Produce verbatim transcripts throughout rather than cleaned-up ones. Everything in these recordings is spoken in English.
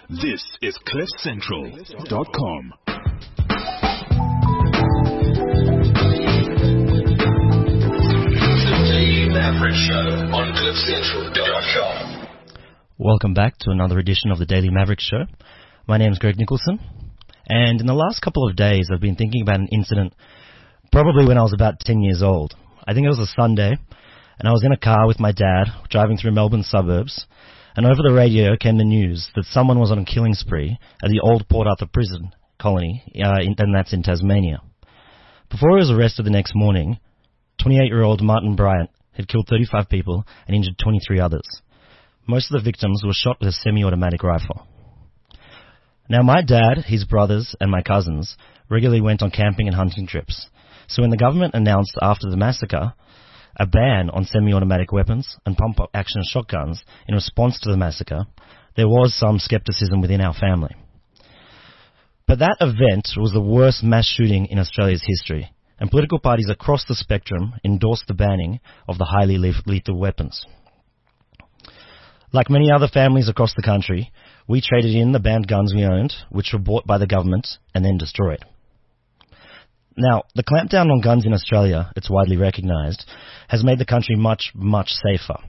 This is cliff central dot com. The Daily Maverick Show on cliff central dot com. Welcome back to another edition of the Daily Maverick Show. My name is Greg Nicholson, and in the last couple of days I've been thinking about an incident probably when I was about ten years old. I think it was a Sunday, and I was in a car with my dad driving through Melbourne suburbs, and over the radio came the news that someone was on a killing spree at the old Port Arthur prison colony, uh, in, and that's in Tasmania. Before he was arrested the next morning, twenty-eight-year-old Martin Bryant had killed thirty-five people and injured twenty-three others. Most of the victims were shot with a semi-automatic rifle. Now, my dad, his brothers, and my cousins regularly went on camping and hunting trips. So when the government announced after the massacre a ban on semi-automatic weapons and pump-action shotguns in response to the massacre, there was some skepticism within our family. But that event was the worst mass shooting in Australia's history, and political parties across the spectrum endorsed the banning of the highly lethal weapons. Like many other families across the country, we traded in the banned guns we owned, which were bought by the government and then destroyed. Now, the clampdown on guns in Australia, it's widely recognised, has made the country much, much safer.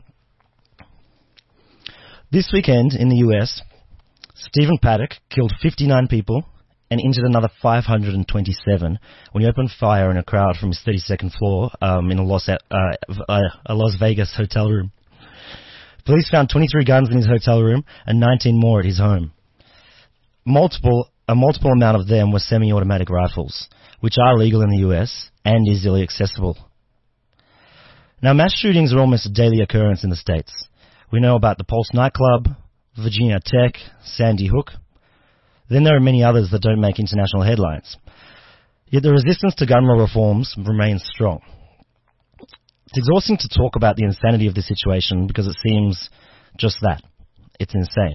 This weekend in the U S, Stephen Paddock killed fifty-nine people and injured another five hundred twenty-seven when he opened fire in a crowd from his thirty-second floor um, in a Las, uh, uh, a Las Vegas hotel room. Police found twenty-three guns in his hotel room and nineteen more at his home. Multiple, a multiple amount of them were semi-automatic rifles, which are legal in the U S and easily accessible. Now, mass shootings are almost a daily occurrence in the States. We know about the Pulse nightclub, Virginia Tech, Sandy Hook. Then there are many others that don't make international headlines. Yet the resistance to gun law reforms remains strong. It's exhausting to talk about the insanity of this situation because it seems just that. It's insane.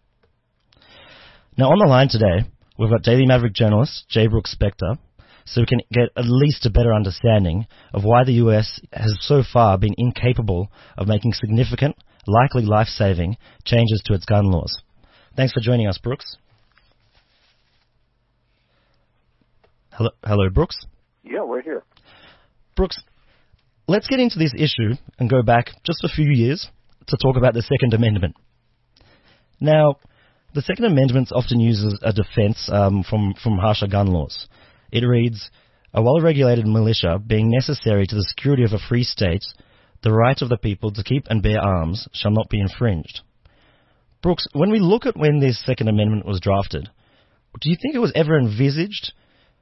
Now, on the line today, we've got Daily Maverick journalist J. Brooks Spector, so we can get at least a better understanding of why the U S has so far been incapable of making significant, likely life-saving changes to its gun laws. Thanks for joining us, Brooks. Hello, hello, Brooks. Yeah, we're here. Brooks, let's get into this issue and go back just a few years to talk about the Second Amendment. Now, the Second Amendment often uses a defense um, from, from harsher gun laws. It reads, "A well-regulated militia being necessary to the security of a free state, the right of the people to keep and bear arms shall not be infringed." Brooks, when we look at when this Second Amendment was drafted, do you think it was ever envisaged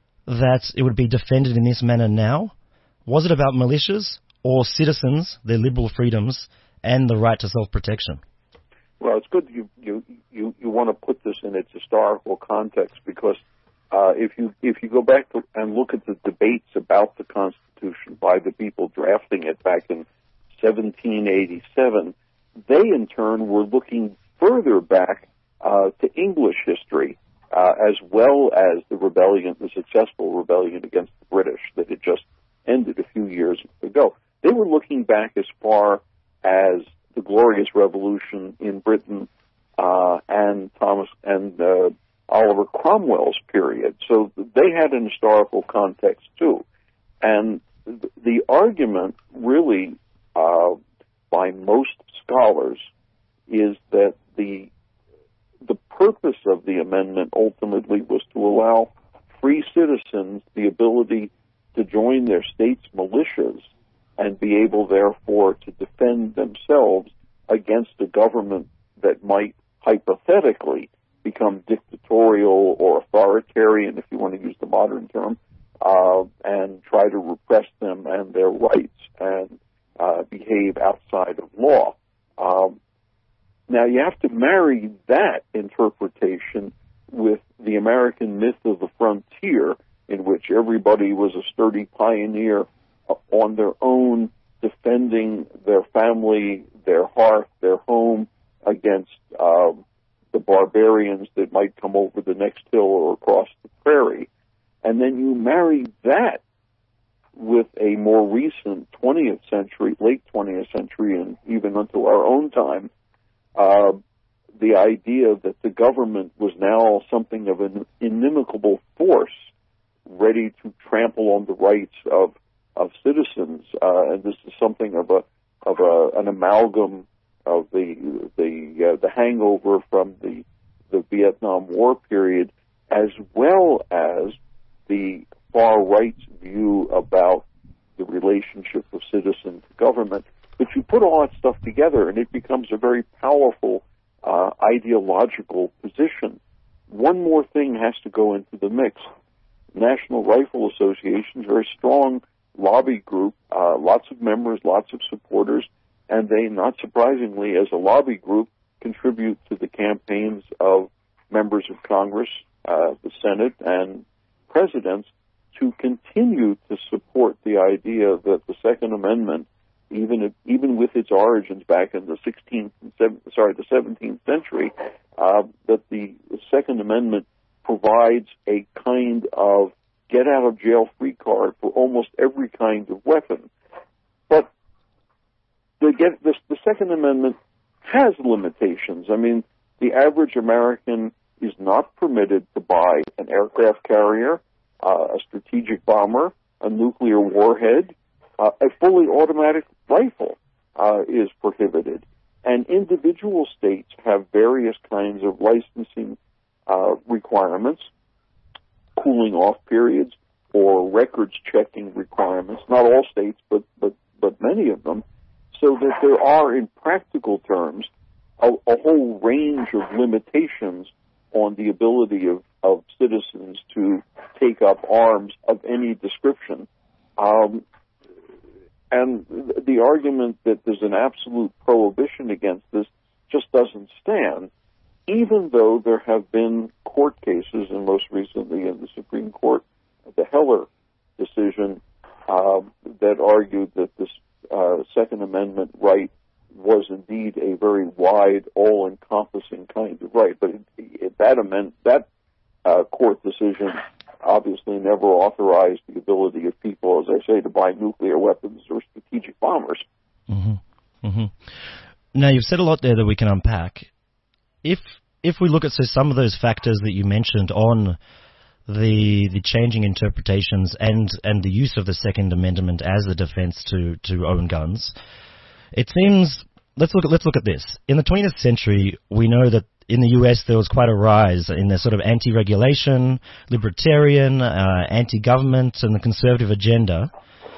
that it would be defended in this manner now? Was it about militias or citizens, their liberal freedoms, and the right to self-protection? Well, it's good you you, you, you want to put this in its historical context because uh, if you if you go back to, and look at the debates about the Constitution by the people drafting it back in seventeen eighty-seven, they in turn were looking further back uh, to English history uh, as well as the rebellion, the successful rebellion against the British that had just ended a few years ago. They were looking back as far as the Glorious Revolution in Britain uh, and Thomas and uh, Oliver Cromwell's period. So they had an historical context too. And th- the argument really uh, by most scholars is that the the purpose of the amendment ultimately was to allow free citizens the ability to join their state's militias and be able, therefore, to defend themselves against a government that might hypothetically become dictatorial or authoritarian, if you want to use the modern term, uh, and try to repress them and their rights and uh, behave outside of law. Um, now, you have to marry that interpretation with the American myth of the frontier, in which everybody was a sturdy pioneer on their own, defending their family, their hearth, their home against um, the barbarians that might come over the next hill or across the prairie. And then you marry that with a more recent twentieth century, late twentieth century, and even until our own time, uh, the idea that the government was now something of an inimical force ready to trample on the rights of of citizens, uh, and this is something of a of a, an amalgam of the the uh, the hangover from the the Vietnam War period, as well as the far right's view about the relationship of citizen to government. But you put all that stuff together, and it becomes a very powerful uh, ideological position. One more thing has to go into the mix. National Rifle Association is a very strong lobby group, uh, lots of members, lots of supporters, and they, not surprisingly, as a lobby group, contribute to the campaigns of members of Congress, uh, the Senate, and presidents to continue to support the idea that the Second Amendment, even if, even with its origins back in the sixteenth and seven, sorry the seventeenth century, uh, that the Second Amendment provides a kind of get-out-of-jail-free card for almost every kind of weapon. But the, get, the, the Second Amendment has limitations. I mean, the average American is not permitted to buy an aircraft carrier, uh, a strategic bomber, a nuclear warhead. Uh, a fully automatic rifle uh, is prohibited. And individual states have various kinds of licensing uh, requirements, cooling off periods, or records checking requirements. Not all states, but, but, but many of them. So that there are, in practical terms, a, a whole range of limitations on the ability of, of citizens to take up arms of any description. Um, and the argument that there's an absolute prohibition against this just doesn't stand, even though there have been court cases, and most recently in the Supreme Court, the Heller decision, uh, that argued that this uh, Second Amendment right was indeed a very wide, all-encompassing kind of right. But it, it, that amend, that uh, court decision obviously never authorized the ability of people, as I say, to buy nuclear weapons or strategic bombers. Mm-hmm. Mm-hmm. Now, you've said a lot there that we can unpack. If if we look at so some of those factors that you mentioned on the the changing interpretations and, and the use of the Second Amendment as a defense to, to own guns, it seems, let's look at, let's look at this. In the twentieth century, we know that in the U S there was quite a rise in the sort of anti-regulation, libertarian, uh, anti-government, and the conservative agenda.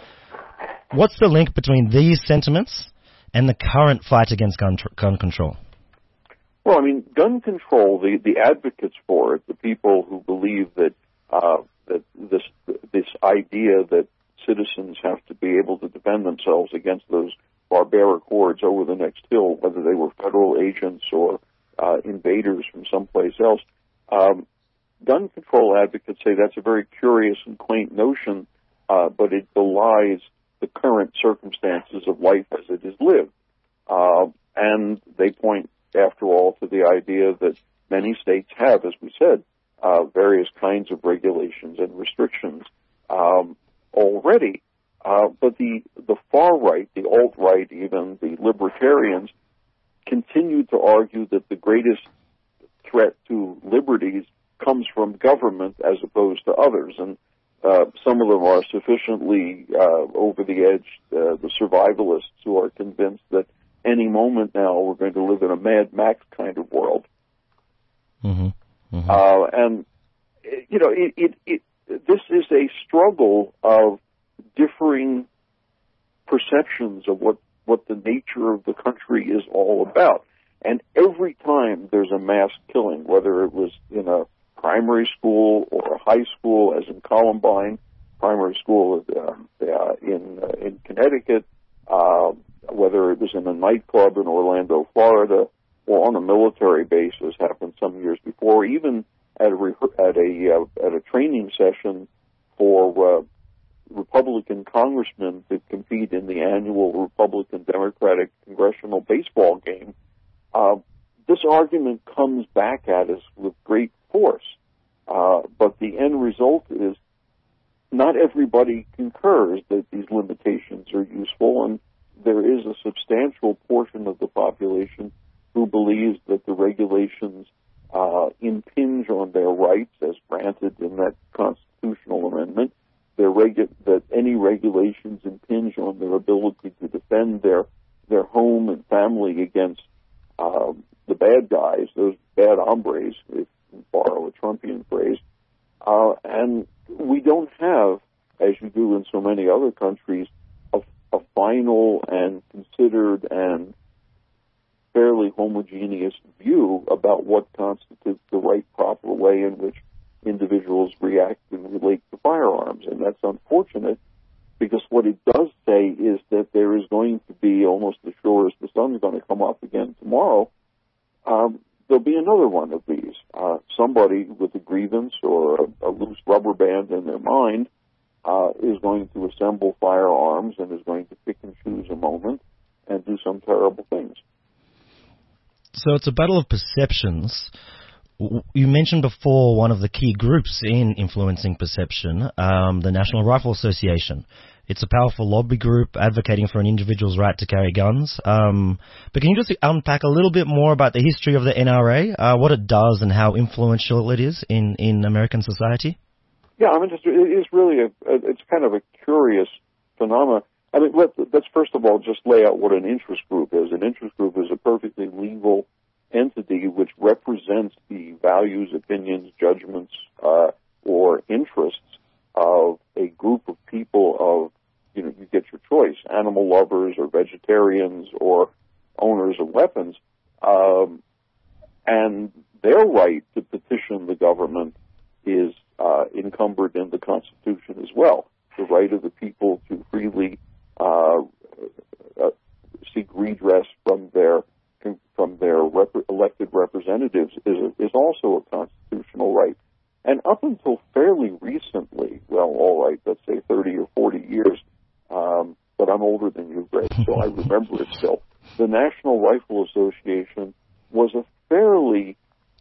What's the link between these sentiments and the current fight against gun, tr- gun control? Well, I mean, gun control, the, the advocates for it, the people who believe that uh, that this this idea that citizens have to be able to defend themselves against those barbaric hordes over the next hill, whether they were federal agents or uh, invaders from someplace else. Um, gun control advocates say that's a very curious and quaint notion, uh, but it belies the current circumstances of life as it is lived. Uh, and they point, after all, to the idea that many states have, as we said, uh, various kinds of regulations and restrictions um, already. Uh, but the, the far right, the alt-right even, the libertarians, continue to argue that the greatest threat to liberties comes from government as opposed to others. And uh, some of them are sufficiently uh, over the edge, uh, the survivalists who are convinced that any moment now we're going to live in a Mad Max kind of world. Mm-hmm. Mm-hmm. Uh, and, you know, it, it, it, this is a struggle of differing perceptions of what, what the nature of the country is all about. And every time there's a mass killing, whether it was in a primary school or a high school, as in Columbine, primary school uh, uh, in uh, in Connecticut, uh, whether it was in a nightclub in Orlando, Florida, or on a military base, as happened some years before, even at a re- at a uh, at a training session for uh, Republican congressmen to compete in the annual Republican Democratic congressional baseball game. Uh, this argument comes back at us with great force, uh, but the end result is not everybody concurs that these limitations are useful, and there is a substantial portion of the population who believes that the regulations uh, impinge on their rights as granted in that constitutional amendment, their regu- that any regulations impinge on their ability to defend their, their home and family against um, the bad guys, those bad hombres, if you borrow a Trumpian phrase. Uh, and we don't have, as you do in so many other countries, a, a final and considered and fairly homogeneous view about what constitutes the right, proper way in which individuals react and relate to firearms. And that's unfortunate, because what it does say is that there is going to be, almost as sure as the sun's going to come up again tomorrow, um, there'll be another one of these. Uh, somebody with a grievance or a, a loose rubber band in their mind uh, is going to assemble firearms and is going to pick and choose a moment and do some terrible things. So it's a battle of perceptions. You mentioned before one of the key groups in influencing perception, um, the National Rifle Association. It's a powerful lobby group advocating for an individual's right to carry guns. Um, but can you just unpack a little bit more about the history of the N R A, uh, what it does and how influential it is in, in American society? Yeah, I mean, it's, it is really a, it's kind of a curious phenomenon. I mean, let, let's first of all just lay out what an interest group is. An interest group is a perfectly legal entity which represents the values, opinions, judgments, uh, or interests of a group of people of, you know, you get your choice, animal lovers or vegetarians or owners of weapons, um, and their right to petition the government is uh, encumbered in the Constitution as well. The right of the people to freely uh, uh, seek redress from their from their rep- elected representatives is is also a constitutional right. And up until fairly recently, well, all right, let's say thirty or forty years, um, but I'm older than you, Greg, so I remember it still. The National Rifle Association was a fairly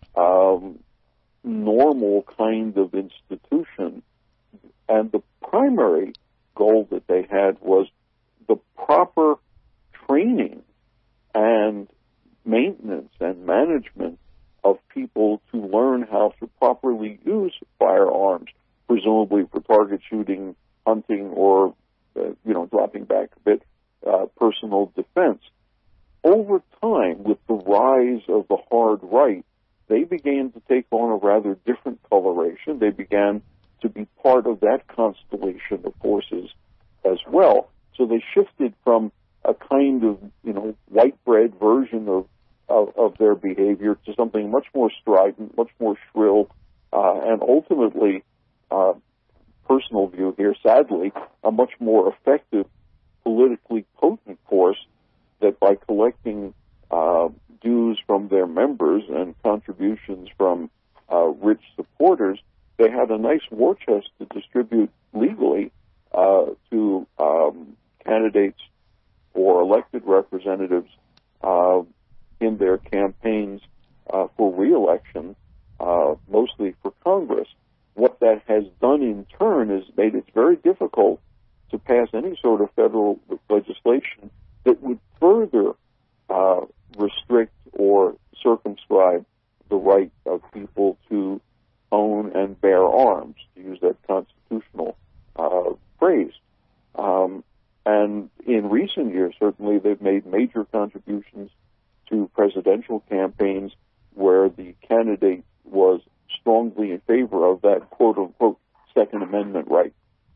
um, normal kind of institution, and the primary goal that they had was the proper training and maintenance and management of people to learn how to properly use firearms, presumably for target shooting, hunting, or, uh, you know, dropping back a bit, uh, personal defense. Over time, with the rise of the hard right, they began to take on a rather different coloration. They began to be part of that constellation of forces as well. So they shifted from a kind of, you know, white bread version of Of, of their behavior to something much more strident, much more shrill, uh, and ultimately, uh, personal view here, sadly, a much more effective, politically potent force that by collecting uh, dues from their members and contributions from uh, rich supporters, they had a nice war chest to distribute legally uh, to um, candidates or elected representatives uh, in their campaigns uh, for re-election, uh, mostly for Congress. What that has done in turn is made it very difficult to pass any sort of federal legislation that would further uh, restrict or circumscribe the right of people to own and bear arms, to use that constitutional uh, phrase. Um, and in recent years, certainly, they've made major contributions to presidential campaigns where the candidate was strongly in favor of that quote-unquote Second Amendment right.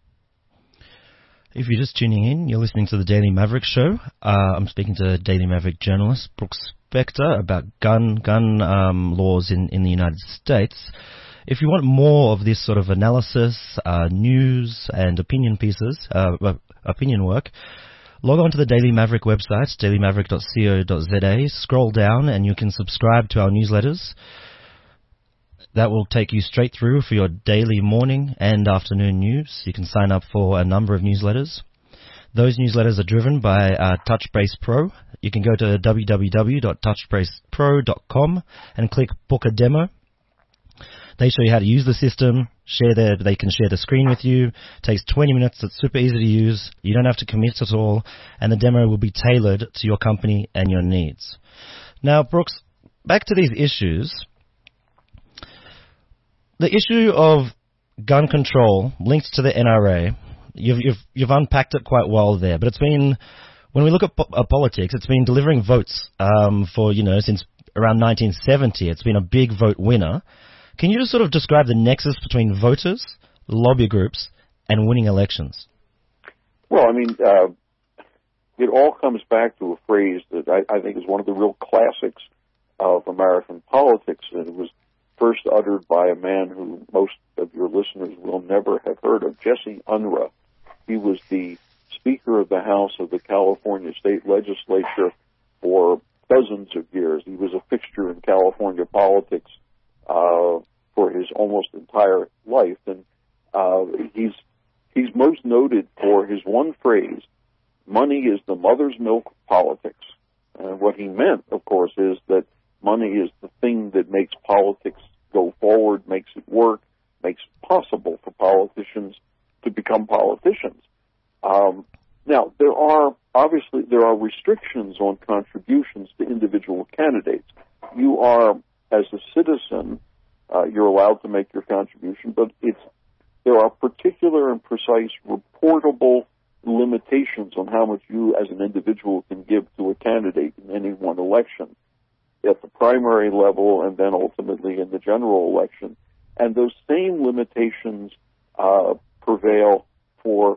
If you're just tuning in, you're listening to the Daily Maverick Show. Uh, I'm speaking to Daily Maverick journalist Brooks Spector about gun gun um, laws in, in the United States. If you want more of this sort of analysis, uh, news, and opinion pieces, uh, opinion work, log on to the Daily Maverick website, daily maverick dot co dot za, scroll down and you can subscribe to our newsletters. That will take you straight through for your daily morning and afternoon news. You can sign up for a number of newsletters. Those newsletters are driven by uh, TouchBase Pro. You can go to w w w dot touchbase pro dot com and click Book a Demo. They show you how to use the system, share their, they can share the screen with you. It takes twenty minutes, it's super easy to use, you don't have to commit at all, and the demo will be tailored to your company and your needs. Now, Brooks, back to these issues. The issue of gun control linked to the N R A, you've, you've, you've unpacked it quite well there, but it's been, when we look at po- uh, politics, it's been delivering votes um, for, you know, since around nineteen seventy. It's been a big vote winner. Can you just sort of describe the nexus between voters, lobby groups, and winning elections? Well, I mean, uh, it all comes back to a phrase that I, I think is one of the real classics of American politics, and it was first uttered by a man who most of your listeners will never have heard of, Jesse Unruh. He was the Speaker of the House of the California State Legislature for dozens of years. He was a fixture in California politics uh, for his almost entire life, and uh, he's he's most noted for his one phrase, "Money is the mother's milk of politics." And what he meant, of course, is that money is the thing that makes politics go forward, makes it work, makes it possible for politicians to become politicians. Um, now, there are, obviously, there are restrictions on contributions to individual candidates. You are, as a citizen, uh, you're allowed to make your contribution, but it's, there are particular and precise reportable limitations on how much you as an individual can give to a candidate in any one election at the primary level and then ultimately in the general election. And those same limitations uh, prevail for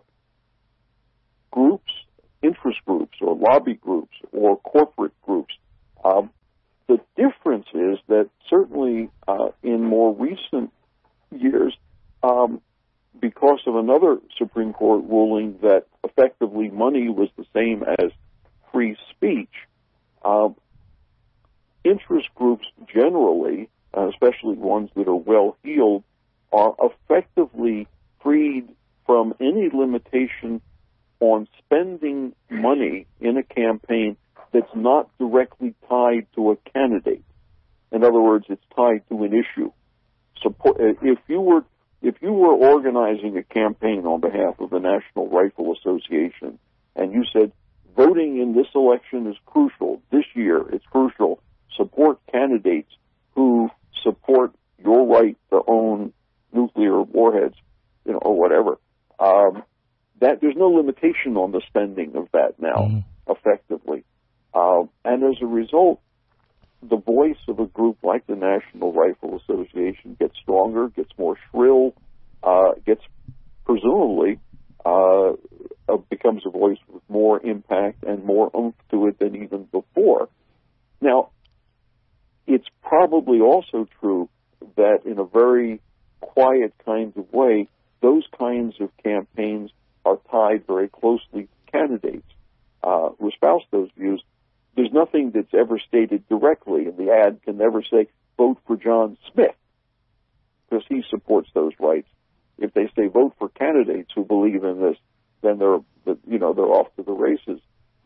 groups, interest groups or lobby groups or corporate groups. Um, the difference is that certainly uh, in more recent years, um, because of another Supreme Court ruling that effectively money was the same as free speech, um, interest groups generally, uh, especially ones that are well-heeled, are effectively freed from any limitation on spending money in a campaign that's not directly tied to a candidate. In other words, it's tied to an issue. Support, if you were If you were organizing a campaign on behalf of the National Rifle Association and you said, voting in this election is crucial, this year it's crucial, support candidates who support your right to own nuclear warheads, you know, or whatever, um, that there's no limitation on the spending of that now, mm-hmm. effectively. Uh, and as a result, the voice of a group like the National Rifle Association gets stronger, gets more shrill, uh, gets presumably uh, uh, becomes a voice with more impact and more oomph to it than even before. Now, it's probably also true that in a very quiet kind of way, those kinds of campaigns are tied very closely to candidates uh, who espouse those views. There's nothing that's ever stated directly, and the ad can never say, vote for John Smith, because he supports those rights. If they say vote for candidates who believe in this, then they're, you know, they're off to the races.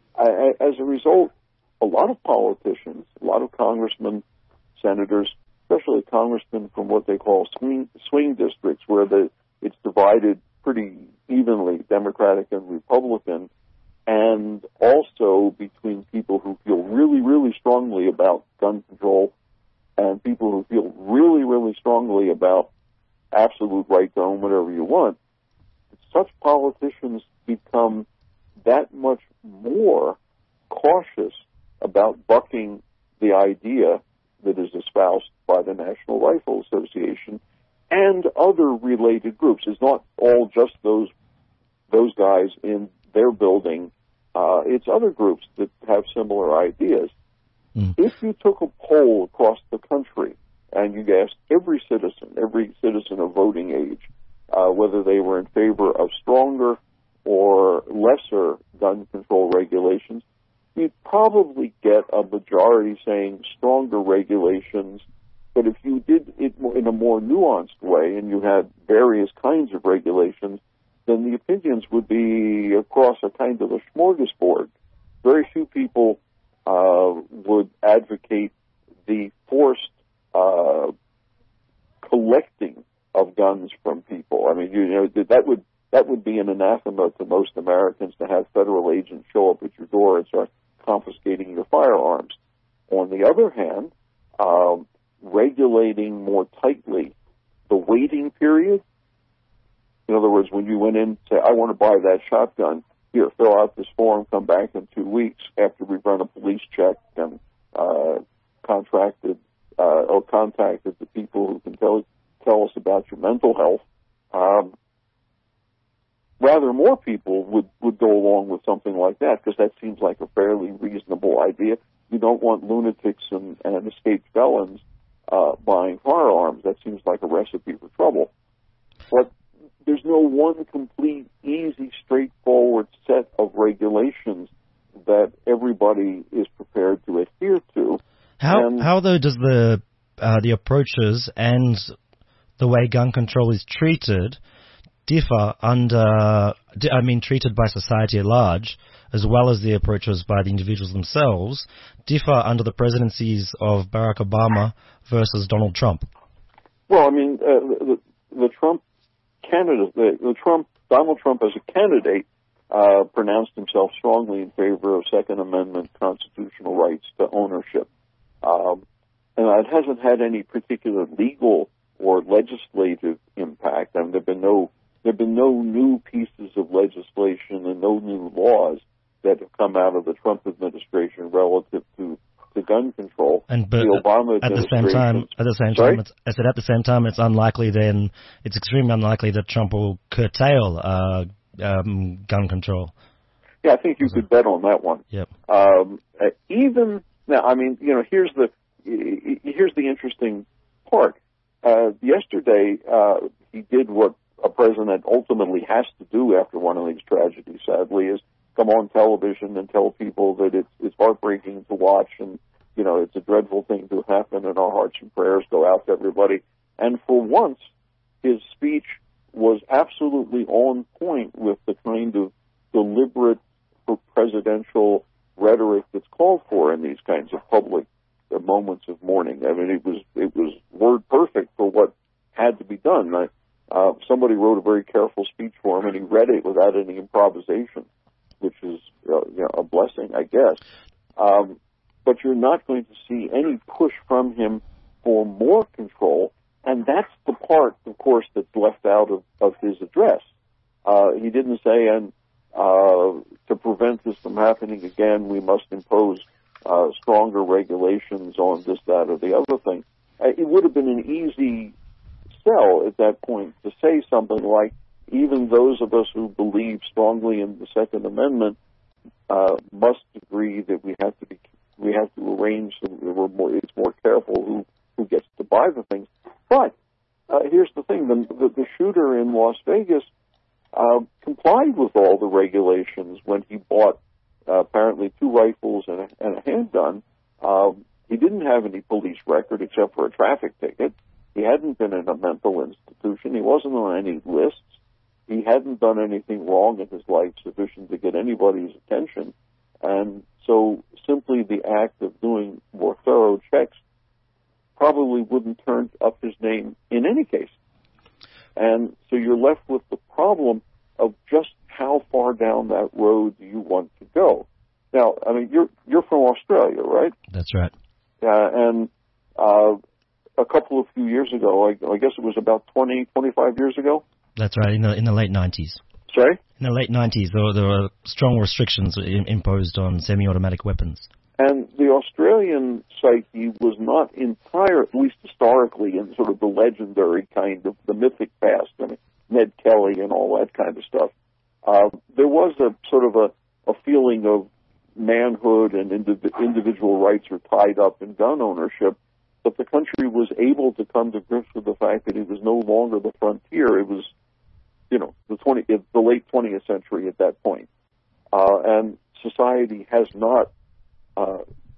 As a result, a lot of politicians, a lot of congressmen, senators, especially congressmen from what they call swing, swing districts, where the, it's divided pretty evenly, Democratic and Republican, and also between people who feel really, really strongly about gun control and people who feel really, really strongly about absolute right to own whatever you want. Such politicians become that much more cautious about bucking the idea that is espoused by the National Rifle Association and other related groups. It's not all just those those guys in their building. Uh, it's other groups that have similar ideas. Mm. If you took a poll across the country and you asked every citizen, every citizen of voting age, uh, whether they were in favor of stronger or lesser gun control regulations, you'd probably get a majority saying stronger regulations. But if you did it in a more nuanced way and you had various kinds of regulations, then the opinions would be across a kind of a smorgasbord. Very few people uh, would advocate the forced uh, collecting of guns from people. I mean, you know, that would that would be an anathema to most Americans to have federal agents show up at your door and start confiscating your firearms. On the other hand, um, regulating more tightly the waiting period. In other words, when you went in and say, I want to buy that shotgun, here, fill out this form, come back in two weeks after we've run a police check and uh, contracted uh, or contacted the people who can tell, tell us about your mental health. Um, rather more people would, would go along with something like that because that seems like a fairly reasonable idea. You don't want lunatics and, and escaped felons uh, buying firearms. That seems like a recipe for trouble. But there's no one complete, easy, straightforward set of regulations that everybody is prepared to adhere to. How, and how though, does the uh, the approaches and the way gun control is treated differ under, I mean, treated by society at large, as well as the approaches by the individuals themselves, differ under the presidencies of Barack Obama versus Donald Trump? Well, I mean, uh, the, the Trump candidate, the, the Trump, Donald Trump as a candidate, uh, pronounced himself strongly in favor of Second Amendment constitutional rights to ownership. Um, and it hasn't had any particular legal or legislative impact. I mean, there've been no There have been no new pieces of legislation and no new laws that have come out of the Trump administration relative to, to gun control. And but the Obama at the same time, at the same sorry? time, it's, I said at the same time, it's unlikely. Then it's extremely unlikely that Trump will curtail uh, um, gun control. Yeah, I think you could bet on that one. Yep. Um, uh, even now, I mean, you know, here's the here's the interesting part. Uh, yesterday, uh, he did what a president ultimately has to do after one of these tragedies, sadly, is come on television and tell people that it's, it's heartbreaking to watch and, you know, it's a dreadful thing to happen and our hearts and prayers go out to everybody. And for once, his speech was absolutely on point with the kind of deliberate presidential rhetoric that's called for in these kinds of public uh, moments of mourning. I mean, it was, it was word perfect for what had to be done. I, Uh, somebody wrote a very careful speech for him, and he read it without any improvisation, which is uh, you know, a blessing, I guess. Um, but you're not going to see any push from him for more control, and that's the part, of course, that's left out of, of his address. Uh, he didn't say, and uh, to prevent this from happening again, we must impose uh, stronger regulations on this, that, or the other thing. Uh, it would have been an easy sell at that point to say something like, even those of us who believe strongly in the Second Amendment uh, must agree that we have to be, we have to arrange so that we're more, it's more careful who, who gets to buy the things. But uh, here's the thing: the, the, the shooter in Las Vegas uh, complied with all the regulations when he bought uh, apparently two rifles and a, and a handgun. Um, he didn't have any police record except for a traffic ticket. He hadn't been in a mental institution. He wasn't on any lists. He hadn't done anything wrong in his life sufficient to get anybody's attention. And so simply the act of doing more thorough checks probably wouldn't turn up his name in any case. And so you're left with the problem of just how far down that road do you want to go. Now, I mean, you're you're from Australia, right? That's right. Uh, and uh, a couple of few years ago, I, I guess it was about twenty, twenty-five years ago. That's right, in the in the late nineties. Sorry? In the late nineties, there were, there were strong restrictions in, imposed on semi-automatic weapons. And the Australian psyche was not entire, at least historically, in sort of the legendary kind of the mythic past. I mean, Ned Kelly and all that kind of stuff. Uh, there was a sort of a, a feeling of manhood and indiv- individual rights are tied up in gun ownership. But the country was able to come to grips with the fact that it was no longer the frontier. It was, you know, the twenty, the late twentieth century at that point. Uh, and society has not uh,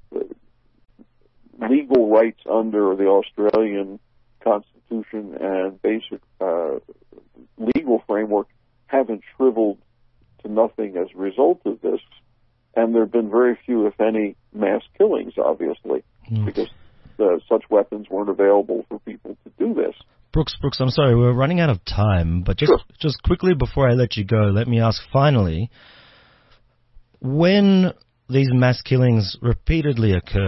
legal rights under the Australian Constitution and basic uh, legal framework haven't shriveled to nothing as a result of this. And there have been very few, if any, mass killings, obviously, mm. because Uh, such weapons weren't available for people to do this. Brooks, Brooks, I'm sorry, we're running out of time, but just sure. just quickly before I let you go, let me ask finally, when these mass killings repeatedly occur,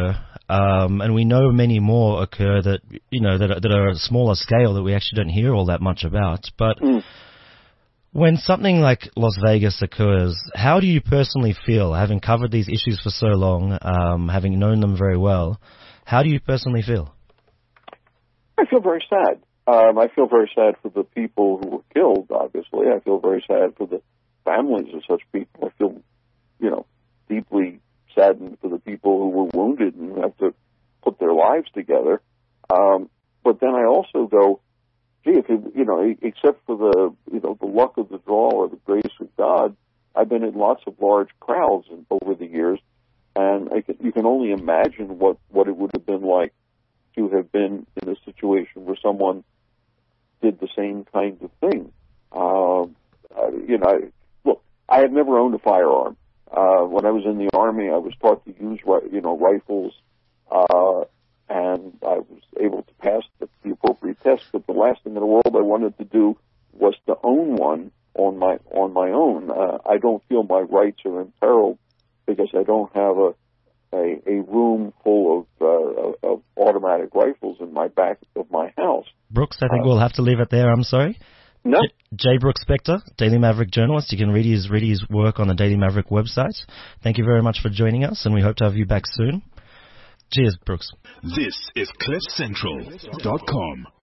Um, and we know many more occur that, you know, that, are- that are a smaller scale that we actually don't hear all that much about. But Mm. when something like Las Vegas occurs, how do you personally feel, having covered these issues for so long, um, having known them very well? How do you personally feel? I feel very sad. Um, I feel very sad for the people who were killed, obviously. I feel very sad for the families of such people. I feel, you know, deeply saddened for the people who were wounded and have to put their lives together. Um, but then I also go, gee, if it, you know, except for the, you know, the luck of the draw or the grace of God, I've been in lots of large crowds in, over the years, and I can, you can only imagine what, what it would have been like to have been in a situation where someone did the same kind of thing. Um, uh, you know, I, look, I have never owned a firearm. Uh, when I was in the Army, I was taught to use, you know, rifles, uh, and I was able to pass the, the appropriate test. But the last thing in the world I wanted to do was to own one on my on my own. Uh, I don't feel my rights are imperiled because I don't have a a, a room full of, uh, of automatic rifles in my back of my house. Brooks, I think Uh, we'll have to leave it there. I'm sorry. No. J. J. Brooks Spector, Daily Maverick journalist. You can read his read his work on the Daily Maverick website. Thank you very much for joining us, and we hope to have you back soon. Cheers, Brooks. This is cliff central dot com.